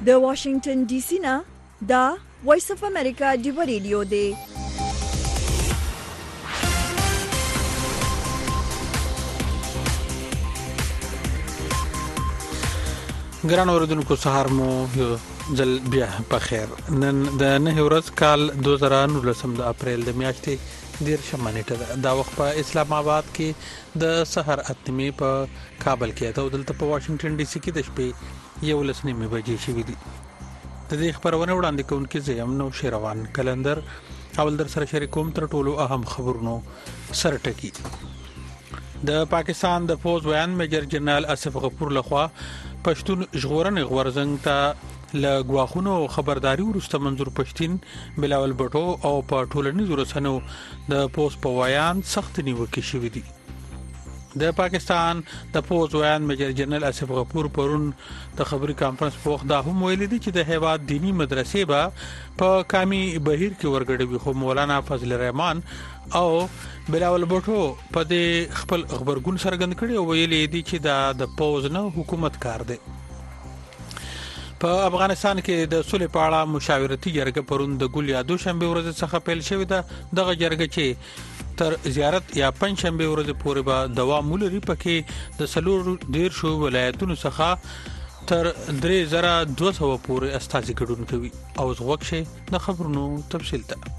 د واشنگټن ډي سي نه دا وایس اف امریکا دی ریډیو دی. ګران اوریدونکو سهار مو ځل بیا په خیر. نن د 9 ورځ کال 2019 د اپریل د میاشتې 10 نیټه ده. دا وخت په اسلام آباد کې د سحر اتمه په کابل کې ته دلته په واشنگټن ډي سي کې د شپې 11:30 بجې شوې دي. د دې خبرونه وړاندې کوونکې زیم نو شیروان کلندر اول در سره شریکوم تر ټولو اهم خبرونو سره ټکی. د پاکستان د فوج ویان میجر جنرال اسف غفور لخوا پښتون ژغورنې غورزنګ ته ل غواخونو خبرداري ورسته منظور پښتين بلاول بټو او په ټولنیزو رسنیو د پوس په ویان سخت نیوکه شوې دي. د پاکستان د فوج ویان میجر جنرال اسف غفور پرون د خبري کانفرنس په وخت دا هم ویل دي چې د هیواد دینی مدرسې به په کامي بهیر کې ورګړوي. خو مولانا فضل الرحمن او بلاول بټو په دې خپل خبرګون سرګند کړي او ویلي دي چې د فوج نه حکومت کار دی. په افغانستان کې د صلح په اړه مشاورتي جرګه پرون د ګل یادو شنبه ورځ څخه پیل شوې ده. دغه جرګه چې تر زیارت یا پنځ شنبه ورځ پورې به دوام ولري. پکې د سلور ډیر شو ولایتونو څخه تر 3200 پورې استازي ګډون کوي. او زغوښه د خبرونو تفصیل ته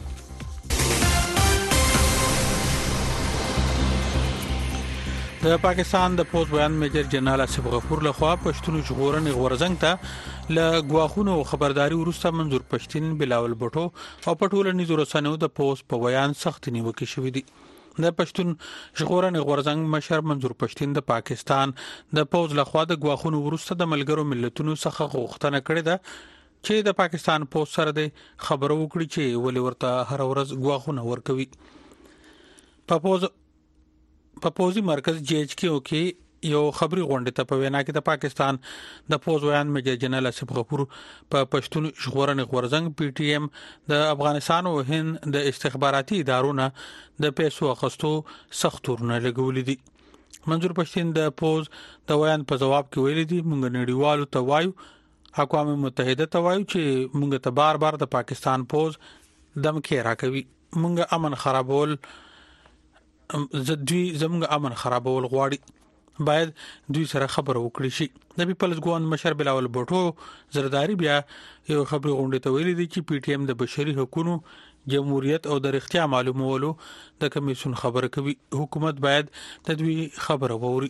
د پاکستان د فوج بیان میجر جنرال اسف غفور لخوا پښتون ژغورنې غورزنګ ته ل غواخونو خبرداري ورسته منظور پښتين بلاول بټو او پټول نيزو رسنیو د پوس په بیان سخت نیوکه شوې دي. د پښتون ژغورنې غورزنګ مشر منظور پښتين د پاکستان د فوج لخوا د غواخونو ورسته د ملګرو ملتونو څخه غوښتنه کړې ده چې د پاکستان پوس سره د خبرو وکړي چې ولې ورته هر ورځ غواخونه ورکوي. په پوزي مرکز جی ایچ کیو کې یو خبري غونډه ته په وینا کې د پاکستان د فوج ویان میجر جنرال اسف غفور په پښتون ژغورنې غورزنګ پی ټی ایم د افغانستان او هند د استخباراتي ادارونو د پیسو اخستو سختورونه لګولې دي. منظور پښتين د فوج د ویان په جواب کې ویلي دي مونږ نړیوالو ته وایو اقوام متحده ته وایو چې مونږ ته بار بار د پاکستان فوج دمکې راکوي. مونږ امن خرابول زموږ امن خرابول غواړي. باید دوی سره خبرو وکړي شي. د پیپلز ګوند مشر بلاول بټو زرداری بیا یو خبري غونډه ته ویلي دي چې پی ټی ایم د بشري حقوقو جمهوریت او د اړتیا معلومولو د کمیسیون خبره کوي. حکومت باید د دوی خبره ووري.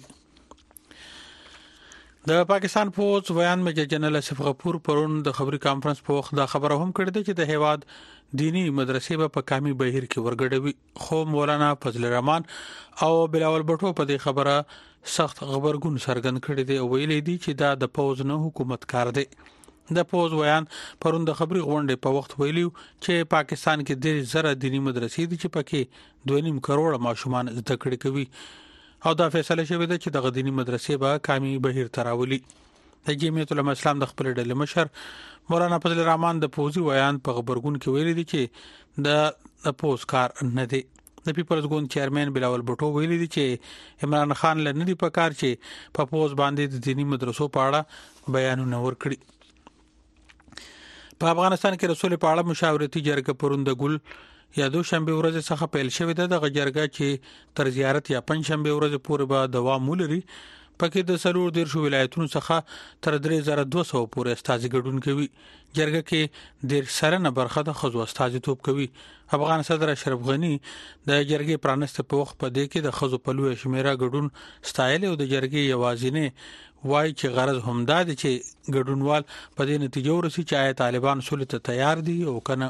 د پاکستان فوج ویان میجر جنرال اسف غفور پرون د خبري کانفرنس په وخت دا خبره هم کړې ده چې د هیواد دینی مدرسې په کامي بهیر کې ورګړوي. خو مولانا فضل الرحمن او بلاول بټو په دې خبره سخت خبرګون سرګند کړي دي او ویلي دي چې دا د فوج نه حکومت کار دی. د فوج ویان پرون د خبري غونډې په وخت ویلو چې پاکستان کې د زره دینی مدرسې دي چې پکې 2.5 کروڑ ماشومان زده کړې کوي او دا فیصله شوې ده چې د غدينی مدرسې به کامي بهیر تراولي. د جمعیت العلماء اسلام د خپل ډلې مشر مولانا فضل الرحمن د فوزي ویان په خبرګون کې ویلي دي چې د پوس کار نه دی. د پیپلز ګوند چیرمن بلاول بټو ویلي دي چې عمران خان لنه دی په کار چې په پوس باندې د دینی مدرسو په اړه بیانونه ورکړي. په افغانستان کې رسول په اړه مشاورتي جرګه پرون د ګل یا دو شنبه ورځ څخه پیل شوې ده. د جرګه چې تر زیارت یا پنځ شنبه ورځ پورې به دوام ولري. پکې د سلور ډیر شو ولایتونو څخه تر 3200 پورې استازي ګډون کوي. جرګه کې ډیر سره نه برخه د خزو استازي توپ کوي. افغان صدر اشرف غنی د جرګې پرانست په وخت په دې کې د خزو په لوی شمیره ګډون ستایل او د جرګې یوازینه وای چې غرض همدا دي چې ګډونوال په دې نتیجه ورسي چې طالبان صلح ته تیار دي او کنه.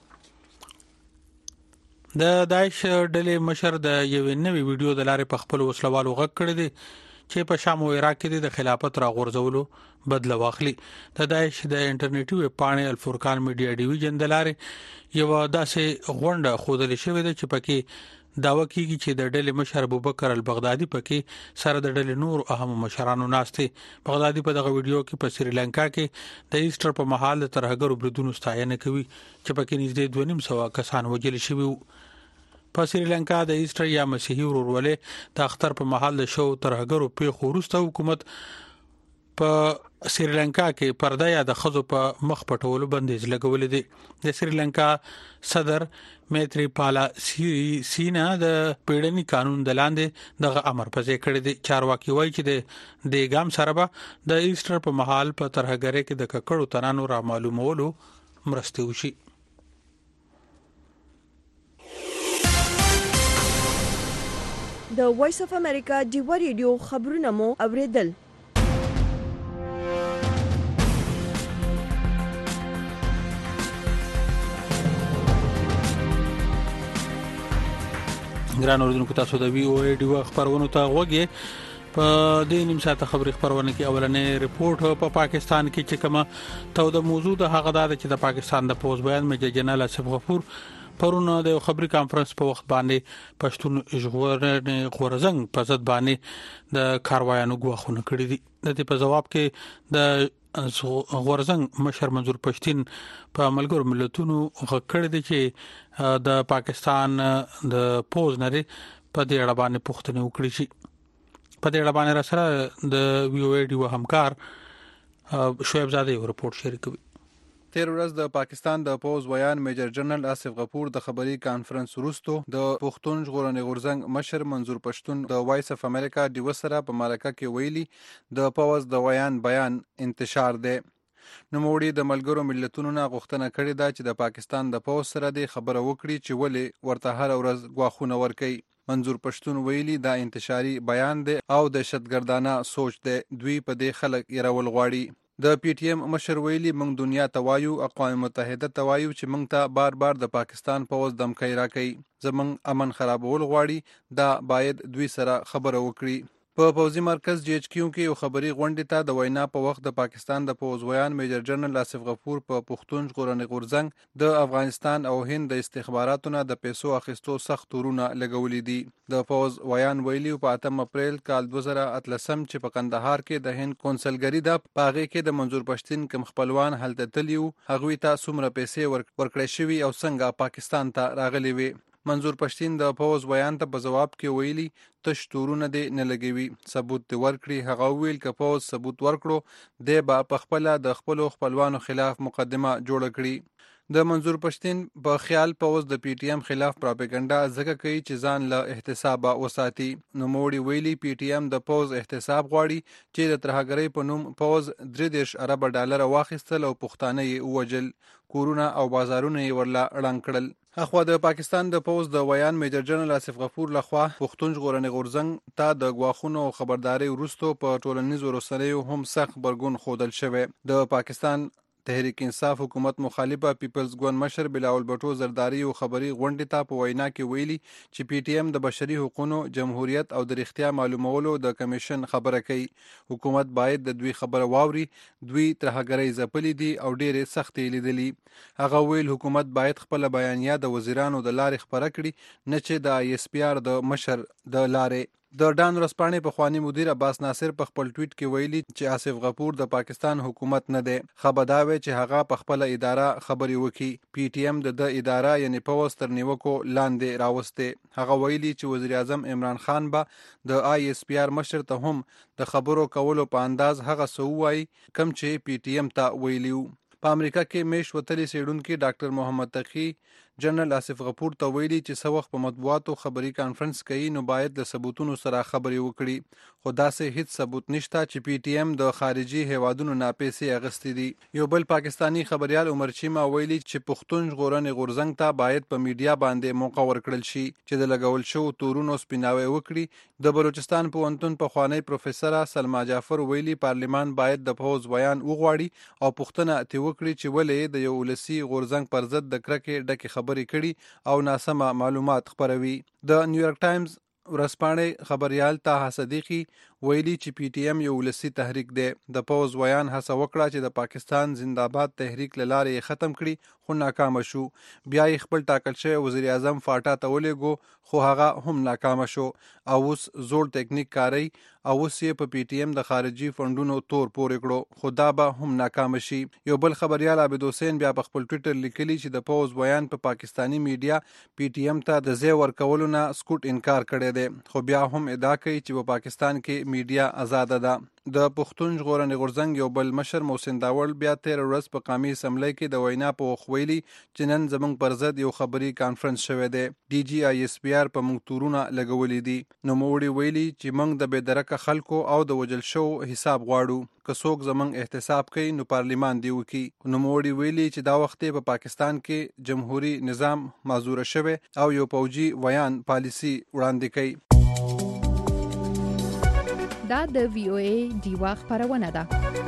د داعش ډلې مشر د یو نوې ویډیو د لارې په خپل وسلوالو غږ کړی دی چې په شام او عراق کې د خلافت راغورځولو بدله واخلي. د داعش د انټرنیټي ویب پاڼې الفرقان میډیا ډیویژن د لارې یو داسې غونډه خوذل شوې ده چې پکې داوا کیږي چې د ډلې مشر ابوبکر البغدادي پکې سره د ډلې نور اهم مشرانو ناشته. بغدادي په دغه ویډیو کې په سریلانکا کې د ایسټر په محل د ترهګرو بریدونو ستاینه کوي چې پکې نږدې 2.5 کسان وژل شوي. په سریلانکا د ایسټر یا مسیحي ورورولۍ د اختر په محل د شو ترهګرو په خورسته حکومت په سریلانکا کې پرده یا د خزو په مخ پټولو بندیز لګولې دي. د سریلانکا صدر میتری پالا سینا د پیړنی قانون د لاندې دغه امر په ځای کړی دی. چارواکي وایي چې د ګام سره به د ایسټر په مهال په ترهګری کې د ککړو تنانو را معلومولو مرسته وشي. د وایس اف امریکا ډیوا ریډیو خبرونه مو اوریدل. ګران اوریدونکو تاسو د وی او ای ډیوا خبرونو ته غوږی په دې نیم ساعت خبري خبرونه کې اولنې ریپورت په پاکستان کې چې کومه تو د موضوع د هغه د چې د پاکستان د پوز بیان میجر جنرال اسف غفور پرونه د خبري کانفرنس په وخت باندې پښتون غورزنګ په ضد باندې د کاروایانو غوښونه کړې دي. د دې په جواب کې د غورزنګ مشر منظور پښتين په ملګرو ملتونو غکړه دي چې د پاکستان د پوز نری په دې اړه باندې پوښتنه وکړي شي. په دې اړه باندې را سره د وی او ای ډیو همکار شعیب زاده یو رپورت شریکوي. تیر ورځ د پاکستان د پوز ویان میجر جنرال آصف غفور د خبري کانفرنس وروسته د پښتون ژغورنې غورځنګ مشر منظور پښتون د وایس اف امریکا ډیو سره په مرکه کې ویلي د پوز د ویان بیان انتشار دی. نوموړي د ملګرو ملتونو نه غوښتنه کړې ده چې د پاکستان د پوز سره د خبره وکړي چې ولې ورته هر ورځ غواخونه ورکي. منظور پښتون ویلي دا انتشاري بیان دی او د دهشتګردانه سوچ دی. دوی په دې خلک يرول غواړي. د پی ټی ایم مشر ویلي موږ دنیا ته وایو اقوام متحده ته وایو چې موږ ته بار بار د پاکستان پوز دمکۍ راکړي زموږ امن خرابول غواړي دا باید دوی سره خبره وکړي. په پوزي مرکز جی ایچ کیو کې یو خبري غونډه ته د وینا په وخت د پاکستان د پوز ویان میجر جنرال آصف غفور په پښتون ژغورنې غورځنګ د افغانستان او هند د استخباراتو نه د پیسو اخیستو سخت تورونه لګولې دي. د پوز ویان ویلي په 8 اپریل کال 2013 چې په قندهار کې د هند کونسلګری د پاغه کې د منظور پښتين کوم خپلوان هلته تلیو هغوی ته څومره پیسې ورکړې شوی او څنګه پاکستان ته راغلي وي. منظور پښتين د پوز بیان ته په جواب کې ویلي تش تورونه دې نه لګوي ثبوت دې ورکړي. هغه ویل ک پوز ثبوت ورکړو د با په خپل د خپل خپلوانو خلاف مقدمه جوړ کړي. د منظور پښتين په خیال پوز د پی ټی ایم خلاف پروپاګاندا ځکه کوي چې ځان له احتساب وساتي. نوموړي ویلي پی ټی ایم د پوز احتساب غواړي چې د ترهګرۍ په نوم پوز 3 ارب ډالر واخیستل او پښتانه یې ووجل کورونه او بازارونه یې ورلا اړنګ کړل. اخوا د پاکستان د پوز د ویان میجر جنرال آصف غفور لخوا پښتون ژغورنې غورځنګ ته د غواخونو خبرداري وروسته په ټولنیزو رسنیو هم سخت برګون خودل شوی. د پاکستان تحریک انصاف حکومت مخالفه پیپلز ګوند مشر بلاول بټو زرداری او خبري غونډه ته په وینا کې ویلي چې پی ټی ایم د بشري حقوقو جمهوریت او د اړتیا معلومولو د کمیشن خبره کوي. حکومت باید د دوی خبره واوري. دوی ترهګرۍ ځپلې دي او ډېرې سختې لیدلې. هغه ویل حکومت باید خپل بیانیه د وزیرانو د لارې خبره کړي نه چې د ایس پی آر د مشر د لارې. د ډان ورځپاڼې پخوانی مدیر عباس ناصر په خپل ټویټ کې ویلي چې آصف غفور د پاکستان حکومت نه دی. خبرداوي چې هغه په خپل اداره خبري وکي. پی ټی ایم د اداره یعنی پوز تر نیوکو لاندې راوسته. هغه ویلي چې وزیر اعظم عمران خان به د آی اس پی آر مشر ته هم د خبرو کولو په انداز هغه سووای کم چې پی ټی ایم ته ویلیو. په امریکا کې میش وتلی سیډونکو ډاکټر محمد تقی جنرال آصف غفور ته ویلي چې څو وخت په مطبوعاتو خبري کانفرنس کوي نو باید د ثبوتونو سره خبري وکړي. خو داسې هیڅ ثبوت نشته چې پی ټی ایم د خارجي هیوادونو نه پیسې اغستې دي. یو بل پاکستانی خبريال عمر چیما ویلي چې پښتون ژغورنې غورځنګ ته باید په میډیا باندې موقع ورکړل شي چې د لګول شو تورونو سپیناوي وکړي. د بلوچستان پوهنتون پخوانی پروفیسور سلما جعفر ویلي پارلیمان باید د پوز بیان وغواړي او پوښتنه تی وکړي چې ولې د یو ولسی غورځنګ پر ضد د کرکې ډکه خبرې کړي او ناسمه معلومات خپروي. د نیویارک ټایمز ورځپاڼې خبريال طه صدیقي ویلي چې پی ټی ایم یو ولسی تحریک دی. د پوز ویان هڅه وکړه چې د پاکستان زنده‌باد تحریک لاره ختم کړي خو ناکام شو. بیا یې خپل ټاکل شوی وزیر اعظم فاټا ته ولېګو خو هغه هم ناکام شو او اوس زوړ ټیکنیک کاری او اوس یې په پی ټی ایم د خارجي فندونو تور پورې کړو خو دا به هم ناکام شي. یو بل خبريال عابد حسین بیا په خپل ټویټر لیکلی چې د پوز بیان په پاکستانی میډیا پی ټی ایم ته د ځای ورکولو نه سکوټ انکار کړی دی خو بیا هم ادعا کوي چې په پاکستان کې میډیا آزاد ده. د پښتون ژغورنې غورځنګ یو بل مشر محسن داول بیا 13 ورځ په قومي اسمبلی کې د وینا په وخت ویلي چې نن زموږ پر ضد یو خبري کانفرنس شوی دی. ډي جي آی اس پی آر په موږ تورونه لګولې دي. نوموړي ویلي چې موږ د بېدرکه خلکو او د وجل شو حساب غواړو. که څوک زموږ احتساب کوي نو پارلیمان دی وکي. نوموړي ویلي چې دا وخت په پاکستان کې جمهوریت نظام معذور شوی او یو پوجي ویان پالیسی وړاندې کوي. دا د وی او ای ډیوا خبرونه ده.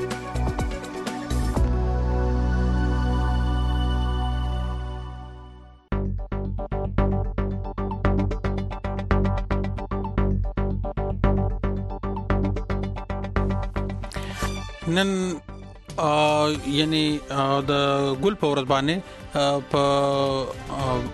نن یعنی د ګل په ورځ باندې په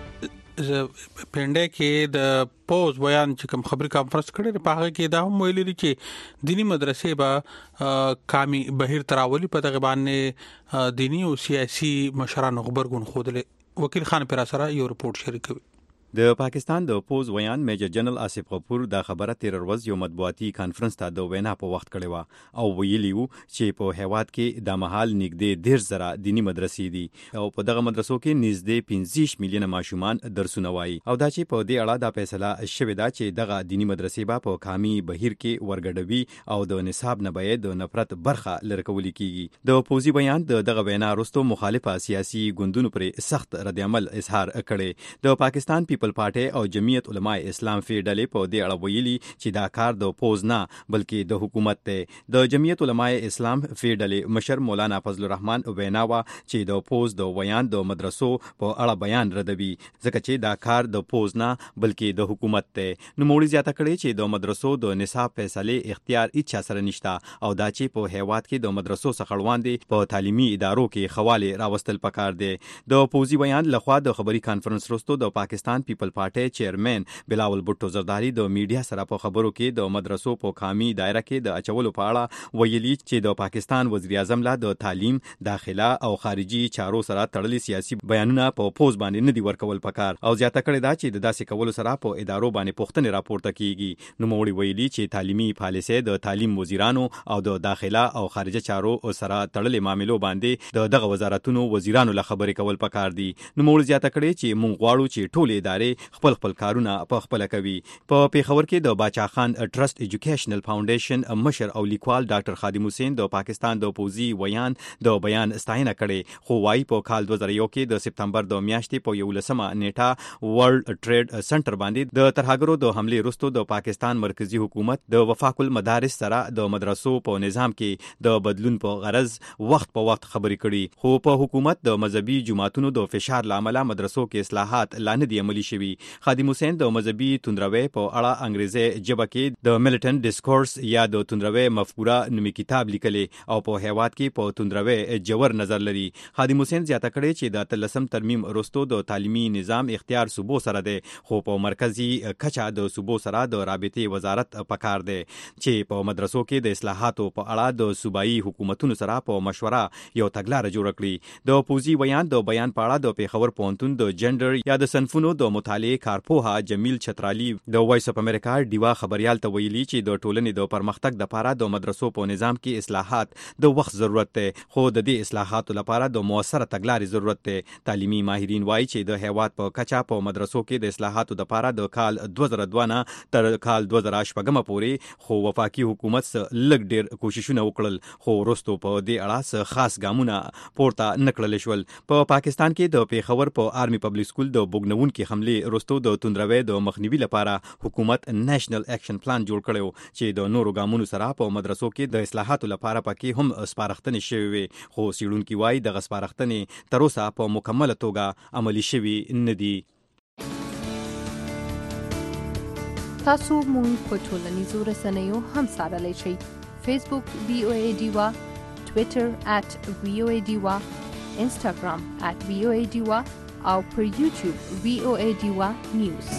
پنده کې د پوز بیان چې کوم خبري کانفرنس کړي په هغه کې دا هم ویلي چې دینی مدرسې به کامي بهیر تراولي په دغه باندې دینی او سیاسي مشرانو خبرګون خوده. وکیل خان پر سره یو رپورت شریکوي. د پاکستان د پوز ویان میجر جنرال آصف غفور د خبره 13 ورځ یو مطبوعاتي کانفرنس ته د وینا په وخت کړی و او ویلی وو چې په هیواد کې د مهال نږدې 1.5 زره دینی مدرسې دي او په دغه مدرسو کې نږدې 15 میلیونه ماشومان درسونه وایي او دا چې په دې اړه د فیصله شوې ده چې دغه دینی مدرسې به په کامي بهیر کې ورګډوي او د نصاب نه باید د نفرت برخه لرکول کیږي. د پوزي بیان دغه وینا وروسته مخالفه سیاسي ګوندونو پر سخت رد عمل اظهار کړي. د پاکستان پیپل پارټي او جمعیت علماء اسلام فی ډلې په دې اړه ویلي چې دا کار د پوز نه بلکې د حکومت ته. د جمعیت علماء اسلام فی ډلې مشر مولانا فضل الرحمن وینا وا چې د پوز د ویان د مدرسو په اړه بیان ردوي ځکه چې دا کار د پوز نه بلکې د حکومت ته. نوموړي زیاته کړې چې د مدرسو د نصاب فیصله اختیار هیڅ سره نشته او دا چې په هیواد کې د مدرسو څخه وړاندې په تعلیمي ادارو کې خواله راوستل پکار دي. د پوزي بیان لخوا د خبري کانفرنس وروسته د پاکستان پیپل پارټي چیرمن بلاول بوټو زرداری د میډیا سره په خبرو کې د مدرسو په کامي دایره کې د اچولو په اړه ویلي چې د پاکستان وزیر اعظم لا د تعلیم داخله او خارجي چارو سره تړلي سیاسي بیانونه په پوز باندې نه دی ورکول پکار او زیاته کړی دا چې د داسې کولو سره په ادارو باندې پوښتنې راپورته کیږي. نو موړي ویلي چې تعلیمي پالیسي د تعلیم وزیرانو او د داخله او خارجه چارو سره تړلي معاملو باندې دغه وزارتونو وزیرانو له خبرې کول پکار دي. نو موړي زیاته کړی چې مونږ غواړو چې ټول ادارې خپل کارونه په خپل کوي. په پیښور کې د باچا خان ټرست ایجوکیشنل فاونډیشن مشر او لیکوال ډاکټر خادم حسین د پاکستان د پوزي ویان د بیان ستاینه کړي خو وايي په کال 2001 کې د سپتمبر د میاشتې په 11مه نیټه ورلد ټریډ سنټر باندې د ترهګرو د حمله وروسته د پاکستان مرکزی حکومت د وفاق المدارس سره د مدرسو په نظام کې د بدلون په غرض وخت په وخت خبرې کړي خو په حکومت د مذهبي جماعتونو د فشار لامل مدرسو کې اصلاحات لا نه دي عملي شوي. خادم حسین د مذهبي توندروي په اړه انګریزي ژبه کې د ملیټنټ ډیسکورس یا د توندروي مفکوره نومي کتاب لیکلی او په هیواد کې په توندروي جوړ نظر لري. خادم حسین زیاته کړی چې د تلسم ترمیم وروسته د تعلیمي نظام اختیار صوبو سره دی خو په مرکزی کچا د صوبو سره د رابطې وزارت پکار دی چې په مدرسو کې د اصلاحاتو په اړه د صوبایي حکومتونو سره په مشوره یو تګلارې جوړ کړي. د پوزي ویان د بیان په اړه د پیښور پوهنتون د جندر یا د صنفونو د مطالعه کارپوها جمیل چترالی د وایس اف امریکا ډیوا خبريال ته ویلي چې د ټولنې د پرمختګ لپاره د مدرسو په نظام کې اصلاحات د وخت ضرورت دی خو د دې اصلاحاتو لپاره د موثره تګلارې ضرورت دی. تعلیمي ماهرین وایي چې د هیواد په کچا په مدرسو کې د اصلاحاتو لپاره د کال 2002 نه تر کال 2008 پورې خو وفاقي حکومت لږ ډیر کوششونه وکړل خو وروسته په دې اړه خاص ګامونه پورته نکړل شول. په پاکستان کې د پیښور په آرمي پبلک سکول د بوګنون کې حمله وروسته د توندروي د مخنیوي لپاره حکومت نېشنل اکشن پلان جوړ کړو چې د نورو ګامونو سره په مدرسو کې د اصلاحاتو لپاره پکې هم سپارښتنې شوې وي خو سیړونکو وایي د سپارښتنې تر اوسه په مکمله توګه عملي شوي نه دي. تاسو مونږ په ټولنیزو رسنیو هم سره شئ. فیسبوک VOA ډیوا، ټویټر @VOA ډیوا، انستګرام @VOA ډیوا او پر یوټیوب VOA ډیوا نیوز.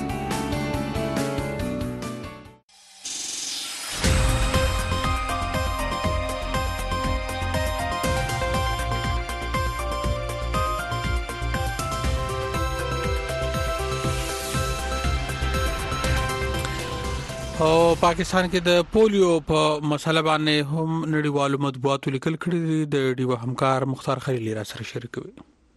او پاکستان کې د پولیو په مسله باندې هم نړیوالو مطبوعاتو لیکل کړي د ډیو همکار مختار خلیل را سره شریکوي.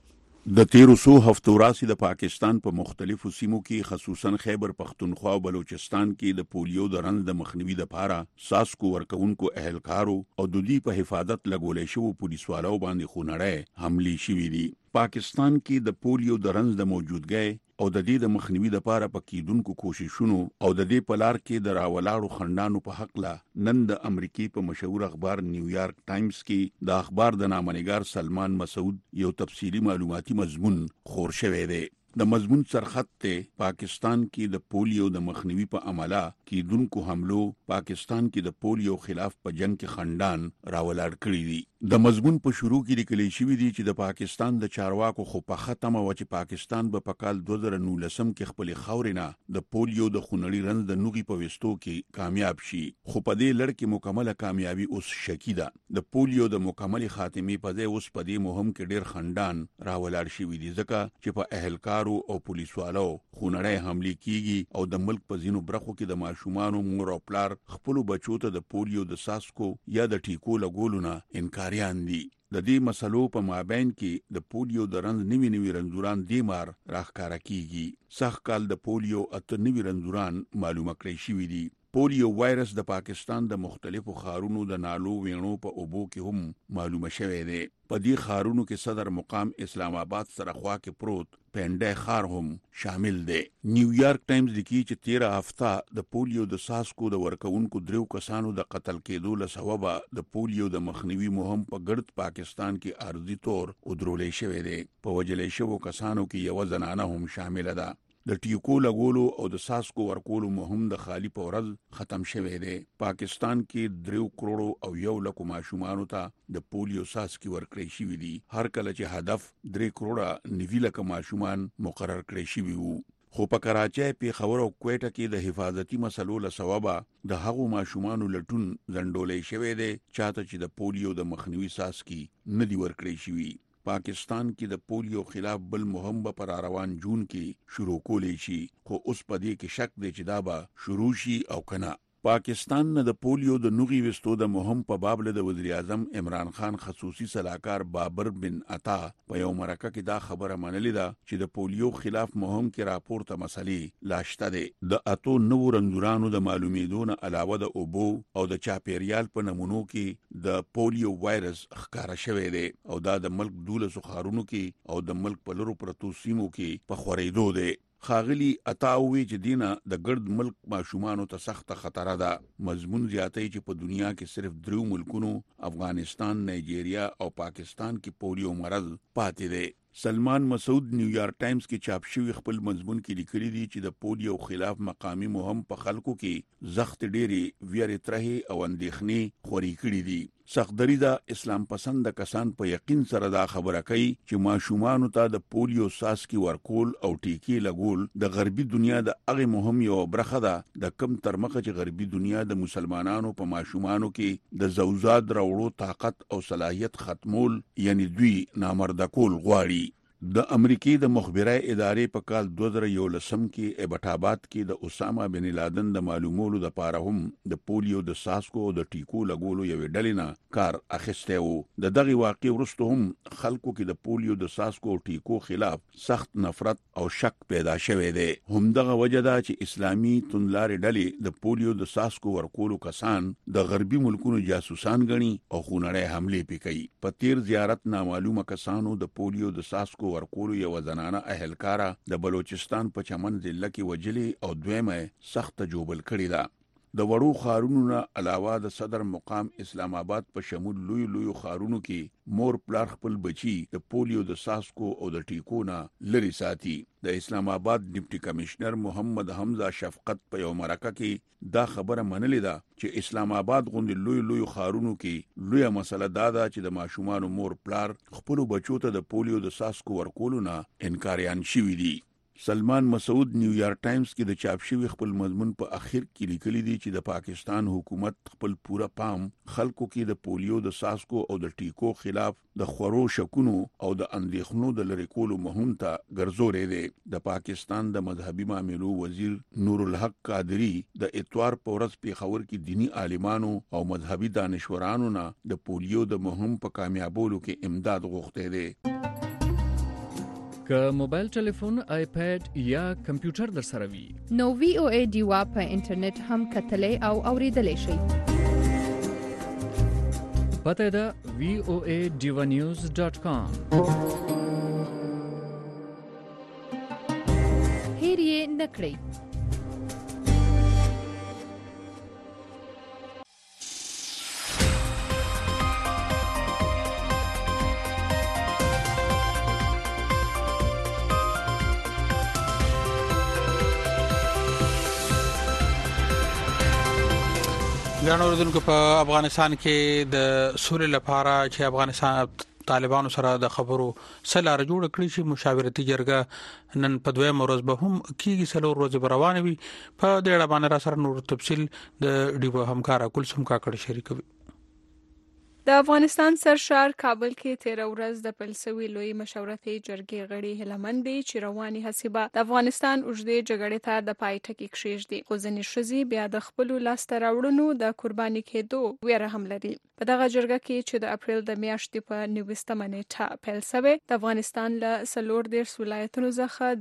د 1300 هفتو راسي د پاکستان په مختلفو سیمو کې خصوصا خیبر پختونخوا او بلوچستان کې د پولیو د رنځ د مخنیوي لپاره ساسکو ورکونکو اهلکارو او د دې په حفاظت لګولې شو پولیسوالو باندې خونړې حملې شوې دي. پاکستان کې د پولیو د رنځ د موجودګۍ او د دې د مخنیوي لپاره پکېدونکو کوششونو او د دې په لار کې د راولاړو خندانو په حق لا نن د امریکای په مشهور اخبار نیویارک ټایمز کې د اخبار د نامنګار سلمان مسعود یو تفصیلی معلوماتي مضمون خور شوی دی. د مضمون سرخط ته پاکستان کې د پولیو د مخنیوي په عمله کېدونکو حملو پاکستان کې د پولیو خلاف په جنگ کې خندان راولاړ کړی دي. د مضمون په شروع کې لیکل شوی دی چې د پاکستان د چارواکو خو په ختمه و چې پاکستان به په کال 2019 کې خپل خاورینه د پولیو د خونړي رنځ د نوغي په وستو کې کامیاب شي، خو په دې لړ کې مکمله کامیابی اوس شکی ده. د پولیو د مکمل خاتمه په ځای اوس په دې مهم کې ډیر خندان راولاړ شوی دي ځکه چې په اهلکارو او پولیسوالو خونړی حمله کیږي او د ملک په ځینو برخو کې د ماشومان مور او پلار خپل بچو ته د پولیو د ساسکو یا د ټیکو لګولو نه انکار دی. د دې مسلو په مابین کې د پولیو د رنځ نوي رنځوران دیمار راخکاره کیږي. سخت کال د پولیو اته نوي رنځوران معلومه کړی شوی دي. پولیو وایرس د پاکستان د مختلفو ښارونو د نالو وینو په اوبو کې هم معلومه شوی دی. په دې ښارونو کې صدر مقام اسلام آباد سره خوا کې پروت پنډای ښار هم شامل دی. نیویارک ټایمز لیکي چې 13 هفته د پولیو د ساسکو د ورکونکو 3 کسانو د قتل کېدو له سببه د پولیو د مخنیوي مهم په ګرد پاکستان کې عارضي تور ودرولې شوی دی. په وجلې شوو کسانو کې یو زنانه هم شامل ده. د ټیکو لګولو او د ساسکو ورکولو مهم د خالی په ورځ ختم شوی دی. پاکستان کې 3 کروڑ او 1 لک ماشومان ته د پولیو ساسکی ورکړی شوی دی. هر کله چې هدف 3 کروڑ 9 لک ماشومان مقرر کړی شوی وو. خو په کراچۍ، پیښور او کوټه کې د حفاظتي مسلو له سببه د هغو ماشومان لټون زندولې شوی دی چاته چې د پولیو د مخنیوي ساسکی نه دی ورکړی شوی. پاکستان کې د پولیو خلاف بل مهم به پر روان جون کې شروع کولې شي، خو اوس په دې کې شک دی چې دا به شروع شي او کنه. پاکستان نه د پولیو د نوغي وستو د مهم په باب له د وزیر اعظم عمران خان خصوصي صلاحکار بابر بن عطا په یو مرکه کې دا خبره منلې ده چې د پولیو خلاف مهم کې راپورته مسلې لاشته دي. د اتو نو رنځورانو د معلومیدونه علاوه د اوبو او د چاپیریال په نمونو کې د پولیو وایرس ښکارا شوی دی او دا د ملک 12 ښارونو کې او د ملک په لورو پرتو سیمو کې په خورېدو دی. خاغلی عطاوی چې دینه د ګرد ملک ماشومانو ته سخت خطر ده. مضمون زیاتې چې په دنیا کې صرف 3 ملکونو افغانستان، نایجیریا او پاکستان کې پولیو مرض پاتې دی. سلمان مسعود نیویارک ټایمز کې چاپ شوی خپل مضمون کې لیکلي دي چې د پولیو خلاف مقامی مهم په خلکو کې زخت ډيري ویری ترهي او اندېښنې خوري کړې دي. سختدري دا اسلام پسند کسان په یقین سره دا خبره کوي چې ماشومان ته د پولیو ساسکی ورکول او ټیکی لګول د غربي دنیا د هغه مهم یو برخه ده د کم تر مخه چې غربي دنیا د مسلمانانو په ماشومانو کې د زوزاد راوړو طاقت او صلاحیت ختمول یعنی دوی نامرده کول غواړي. د امریکای د مخبري ادارې په کال 2011 کې ابټاباد کې د اسامه بن لادن د معلومولو د پاره هم د پولیو د ساسکو او د ټیکو لګولو یو ډلې نه کار اخیسته وو. د دغه واقع وروسته هم خلکو کې د پولیو د ساسکو او ټیکو خلاف سخت نفرت او شک پیدا شوه دی. همدغه وجه ده چې اسلامي توندلارې ډلې د پولیو د ساسکو ورکولو کسان د غربي ملکونو جاسوسان غني او خونړی حمله پکې. په تیر زیارت نامعلومه کسانو د پولیو د ساسکو ورکولو یو زنانه اهلکارا د بلوچستان په چمن ضلع کې وجلې او دویمه سخت جوبل کړی ده. د وړو خارونو نه علاوه د صدر مقام اسلام آباد په شمول لوی خارونو کې مور پلار خپل بچي د پولیو د ساسکو او د ټیکو نه لري ساتي. د اسلام آباد ډیپټي کمشنر محمد حمزه شفقت په یو مرکه کې دا خبره منلې ده چې اسلام آباد غوندې لوی خارونو کې لوی مسله دا ده چې د ماشومان مور پلار خپل بچو ته د پولیو د ساسکو ورکولو نه انکاریان شوي دي. سلمان مسعود نیویارک ټایمز کې د چاپ شوی خپل مضمون په اخر کې لیکلي دي چې د پاکستان حکومت خپل پوره پام خلکو کې د پولیو د ساسکو او د ټیکو خلاف د خورو شکونو او د اندېښنو د لری کولو مهم ته ګرځولې دي. د پاکستان د مذهبي معاملو وزیر نور الحق قادری د اتوار په ورځ پیښور کې دینی عالمانو او مذهبي دانشورانو نه د پولیو د مهم په کامیابولو کې امداد غوښته دي. که موبایل ټلیفون، آیپاد یا کمپیوټر در سره وي نو VOA ډیوا په انټرنیټ هم کتلای او اوریدلای شئ. پته ده voaDivanews.com. هیر یې نکړئ. ګرانو اوریدونکو په افغانستان کې د سولې لپاره چې افغانستان طالبانو سره د خبرو سره جوړ کړی شي مشاورتي جرګه نن په دویم ورځ به هم کیږي سلور ورځې روانه وي. په دې اړه باندې را سره نور تفصيل د ډیو همکار کلثوم کاکړ شریکوي. د افغانستان سرشار کابل کې 13 ورځ د پلسوي لوی مشورتي جرګې غړي هلمندي چې رواني حسابه د افغانستان اوږدې جګړې ته د پای ټکی کېږدي. خو ځینې شذي بیا د خپل لاسته راوړنو د قرباني کېدو ویره هم لري. په دغه جرګه کې چې د اپریل د میاشتې په 19 نیټه پیل شوه د افغانستان له 14 ولایتونو څخه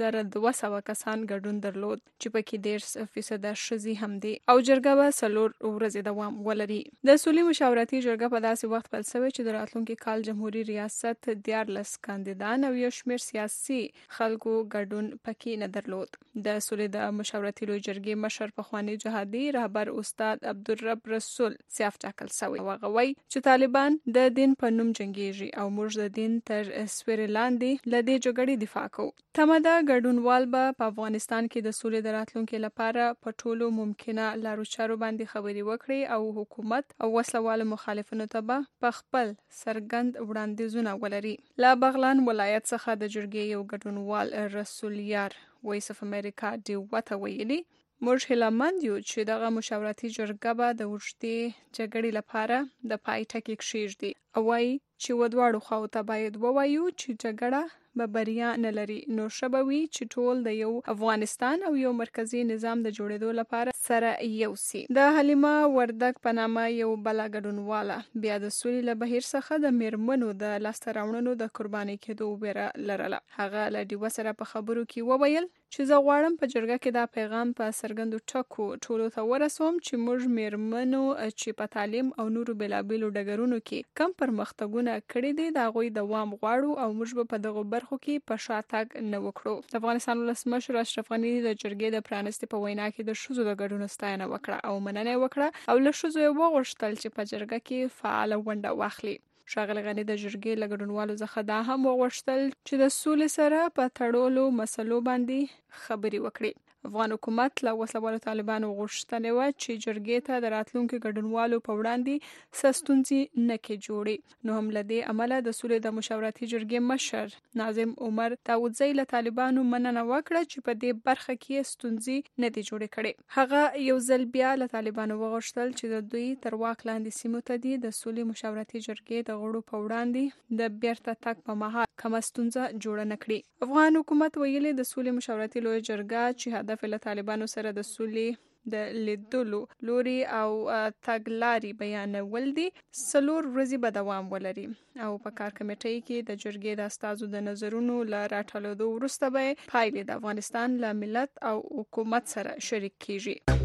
3200 کسان ګډون درلود چې پکې 10% شذي هم دي او جرګه به 4 ورځې دوام ولري. د سولې مشاورتي جرګه په داسې وخت پیل شوه چې د راتلونکي کال جمهوریت ریاست 14 کاندیدان او یو شمېر سیاسي خلکو ګډون پکې نه درلود. د سولې د مشاورتي لوی جرګې مشر پخوانی جهادي رهبر استاد عبدالرب رسول سیاف ټاکل شوی. هغه وایي چې طالبان د دین په نوم جنگيږي او موږ د دین تر سوري لاندې له دې جګړې دفاع کوو. تمدا ګډونوال به په افغانستان کې د سولې د راتلونکي لپاره په ټولو ممکنه لارو چارو باندې خبري وکړي او حکومت او وسلوال مخالفینو ته به په خپل سرګند وړاندیزونه ولري. لا بغلان ولایت څخه د جرګې یو ګډونوال رسول یار وایس اف امریکا دی وته ویلي موږ هیلمند یو چې دغه مشاورتي جرګه به د وړتي جګړې لپاره د پای ټکی کېږدي او وايي چې ودواړو خواو ته باید ووایو چې جګړه به بریا نه لري نو شبوي چې ټول د یو افغانستان او یو مرکزی نظام د جوړېدو لپاره سره یو سي. د حلیمه وردک په نامه یو بل ګډونواله بیا د سولې له بهیر څخه د میرمنو د لاسته راوړنو د قرباني کېدو ویره لرله. هغه له ډیو سره په خبرو کې وویل چې زه غواړم په جرګه کې دا پیغام په سرګندو ټکو ټولو ته ورسوم چې موږ میرمنو چې په تعلیم او نورو بلابلو ډګرونو کې کم پرمختګونه کړي دي دا غوي دوام غواړو او موږ په دغه برخو کې په شاتګ نه وکړو. د افغانستان ولسمشر اشرف غنی د جرګې د پرانستې په وینا کې د شذو د ګډون ستاینه وکړه او مننه وکړه او له شذو وغوښتل چې په جرګه کې فعال ونډه واخلي. ښاغلی غنی د جرګې له ګډونوالو څخه دا هم وغوښتل چې د سولې سره په تړلو مسلو باندې خبري وکړي. افغان حکومت له وسلوالو طالبانو غوښتنه و چې جرګې ته د راتلونکو ګډونوالو په وړاندې سستونځي نه کې جوړي نو هم لدی عمله د سولې د مشاورتي جرګې مشر ناظم عمر داودزی له طالبانو مننه وکړه چې په دې برخه کې ستونځي نه دي جوړې کړي. هغه یو ځل بیا له طالبانو وغوښتل چې د دوی تر واک لاندې سیمو ته د سولې مشاورتي جرګې د غړو په وړاندې د بیرته تک په مهال کومه ستونزه جوړه نه کړي. افغان حکومت ویلي د سولې مشاورتي لوی جرګه چې هدف له طالبانو سره د سولې د لیدلو لوري او تګلاري بیانول دي 4 ورځې به دوام ولري او په کار کمیټې کې د جرګې د استازو د نظرونو له راټولېدو وروسته به پایلې د افغانستان له ملت او حکومت سره شریک کیږي.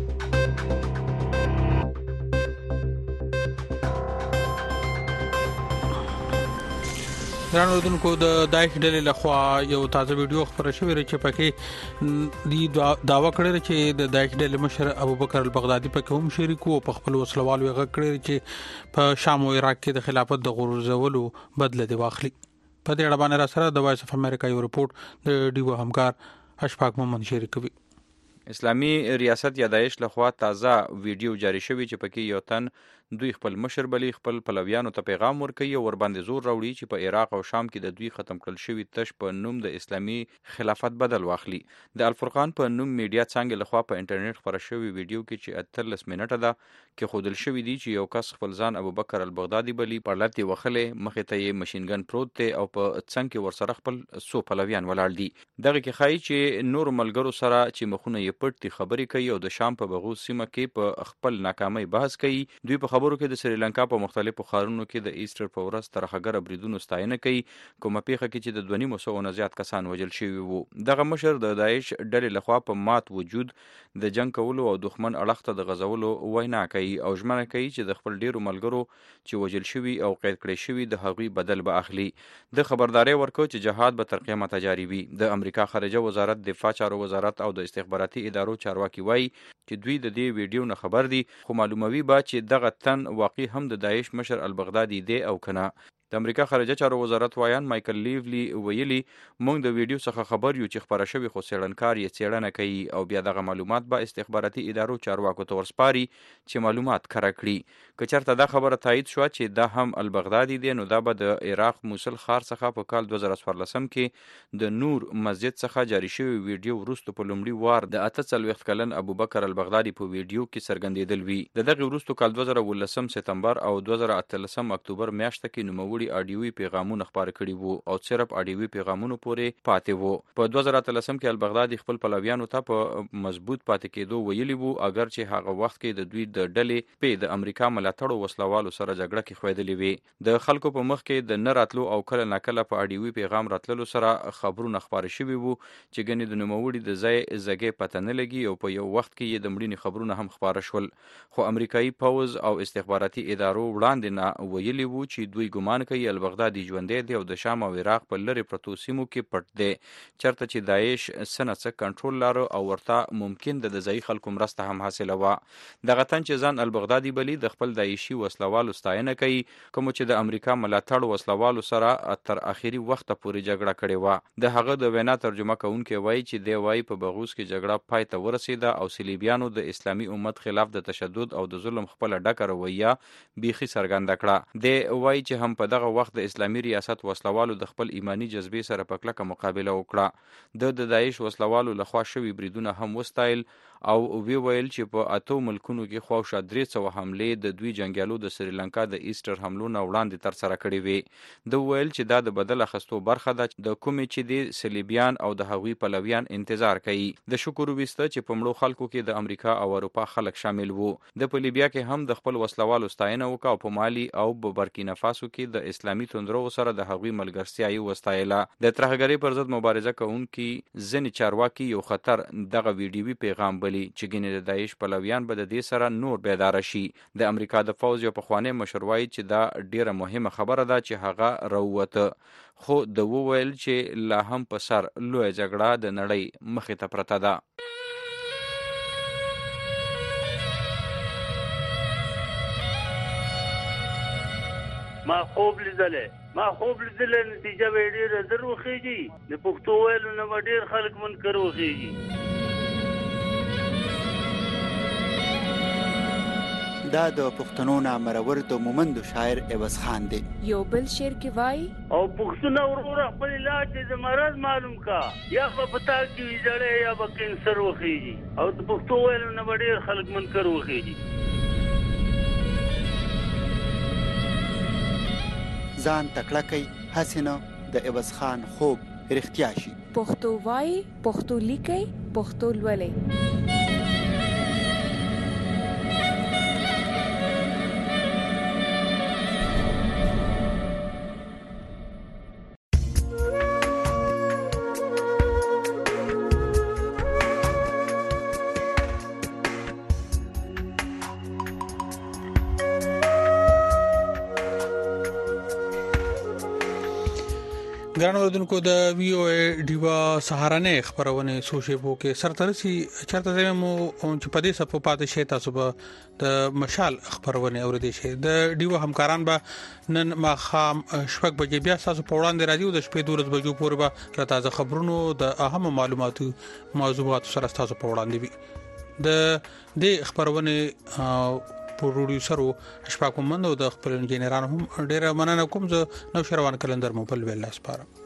ګرانو اوریدونکو د داعش ډلې لخوا یو تازه ویډیو خبره شوې چې پکې دی داوا کړی چې د داعش ډلې مشر ابوبکر البغدادي پکې هم شریک وو په خپل وسلوالو یې غږ کړی چې په شام او عراق کې د خلافت د غورځولو بدله دی واخلي. په دې اړه باندې را سره د وایس اف امریکا یو رپورت د ډیو همکار اشفاق محمد شریکوي. اسلامی ریاست یا داعش لخوا تازه ویډیو جاری شوی چې پکې یو تن دوی خپل مشر بلی خپل پلویانو ته پیغام ورکوي او ورباندې زور راوړي چې په عراق او شام کې د دوی ختم کړل شوي تش په نوم د اسلامي خلافت بدل واخلي. د الفرقان په نوم میډیا څانګې لخوا په انټرنیټ خپره شوی ویډیو کې چې 18 منټه ده کې ښودل شوي دي چې یو کس خپل ځان ابوبکر البغدادي بلی په لټ یې وخلې، مخې ته یې ماشین ګن پروت دی او په څنګ کې ورسره خپل څو پلویان ولاړ دي. دغه کې ښایي چې نور ملګرو سره چې مخونه یې پټ دي خبرې کوي او د شام په بغوز سیمه کې په خپل ناکامۍ بحث کوي. دوی په خبرو کې د سریلانکا په مختلفو ښارونو کې د ایسټر په ورځ ترخګره بریدونو ستاینه کوي، کومه پیښه کې چې د 2.5 نه زیات کسان وژل شوي وو. دغه مشر د داعش ډلې لخوا په مات وجود د جنگ کولو او دښمن اړخ ته د غزولو وینا کوي او ژمنه کوي چې د خپل ډیرو ملګرو چې وژل شوي او قید کړي شوي د هغوی بدل به اخلي. د خبرداري ورکو چې جهاد به تر قیامته جاری وي. د امریکا خارجه وزارت، دفاع چارو وزارت او د استخباراتي ادارو چارواکي وایي چې دوی د دې ویډیو نه خبر دي، خو معلوموي به چې دغه تن واقعي هم د داعش مشر البغدادي دی او کنه. د امریکا خارجه چارو وزارت وایان مایکل لیولی ویلي موږ د ویډیو څخه خبر یو چې خبره شوی خو څېړنکار یې څېړنه کوي او بیا دغه معلومات به استخباراتي ادارو چارواکو ته ورسپاري چې معلومات کره کړي. که چېرته دا خبره تایید شوه چې دا هم البغدادي دی نو دا به د عراق موصل ښار څخه په کال 2014 کې د نور مسجد څخه جاری شوی ویډیو وروسته په لومړي وار د 48 کلن ابوبکر البغدادي په ویډیو کې څرګندېدل وي. د دغه وروسته کال 2019 سپتمبر او 2018 اکتوبر میاشته کې نوموړي اډیوي پیغامونه خپاره کړي وو او صرف اډیوي پیغامونو پورې پاتې وو. په 2013 کې البغدادي خپل پلویانو ته په مضبوط پاتې کېدو ویلي وو، اگر چې هغه وخت کې د دوی د ډلې په د امریکا ملاتړو وسلوالو سره جګړه کې خویدلې وي. د خلکو په مخ کې د نه راتلو او کله ناکله په اډیوي پیغام راتللو سره خبرونه خپاره شوي وو چې ګنې د نوموړي د ځای زګې پته نه لګي او په یو وخت کې یې د مړینې خبرونه هم خپاره شول. خو امریکایي پوځ او استخباراتي ادارو وړاندې نه ویلي وو چې دوی ګمان کوي البغدادي ژوندی دی او د شام او عراق په لرې پرتو سیمو کې پټ دی، چېرته چې داعش څه نه څه کنټرول لاره او ورته ممکن د ځایي خلکو مرسته هم حاصله وه. دغه تن چې ځان البغدادي بلی د خپل داعشي وسلوالو ستاینه کوي، کوم چې د امریکا ملاتړ وسلوالو سره تر اخري وخته پورې جګړه کړې وه. د هغه د وینا ترجمه کوونکی وایي چې دی وایي په بغوز کې جګړه پای ته ورسېده او صلیبیانو د اسلامي امت خلاف د تشدد او د ظلم خپله ډکه رویه بیخي څرګنده کړه. دی وایي چې هم په دغه وخت د اسلامي ریاست وسلوالو د خپل ایمانی جذبې سره په کلکه مقابله وکړه. د داعش وسلوالو لخوا شوي بریدونه هم وستایل او وی ویل چې په 8 ملکونو کې خواوشا 300 حملې د دوی جنگیالو د سریلانکا د ایسټر حملو نه وړاندې تر سره کړې وي. د ویل چې دا د بدل اخستو برخه ده د کومې چې د صلیبیان او د هغوی پلویان انتظار کوي. د شکر وسته چې په مړو خلکو کې د امریکا او اروپا خلک شامل وو. د په لیبیا کې هم د خپل وسلوالو ستاینه وکړه او په مالی او په برکینا فاسو کې د اسلامي توندرو سره د هغوی ملګرتیا یې وستایله. د ترهګرۍ پر ضد مبارزه کوونکي ځینې چارواکي یو خطر دغه ویډیوي پیغام بلی چې ګینې د داعش پلویان به د دې سره نور بیدار شي. د امریکا د پوځ یو پخوانی مشر وایي چې دا ډیره مهمه خبره ده چې هغه راووته، خو د وویل چې لا هم په سر لویه جګړه د نړۍ مخې ته پرته ده. ما خوب لیدلې نتیجه به ډېره زر وخیږي. د پښتو ویلو نه به ډېر خلک منکر وخیږي. دا د پښتنو نامرور د مومندو شاعر عوض خان دی. یو بل شعر کې وای او پښتنو وروره خپل علاج د مرض معلوم کا، یا په پتا کې ویځړې یا به کینسر وخیږي او د پښتو ویلو نه به ډېر خلک منکر وخیږي. ځان تکړه کوي هسې نه د عوض خان خوب رښتیا شي. پښتو وای، پښتو لیکي، پښتو لولي. ګران اوردونکو د وی او ای ډیوا سهارنه خبرونه سوشيبو کې سرترسي چرته زمو چې پدې صفو پاتې شي تاسو به د مشال خبرونه اوریدئ شي. د ډیوا همکاران به نن ماخام شپږ بجې بیا تاسو په وړاندې راځي د شپې 2 بجو پورې به تازه خبرونو د اهم معلوماتو موضوعات سره تاسو په وړاندې وي. د دې خبرونه پروډوسر اشفاق محمد او د خپل انجنیرانو هم ډیره مننه کوم. زه نو شروان کلندر مو په لوي لاس پاره.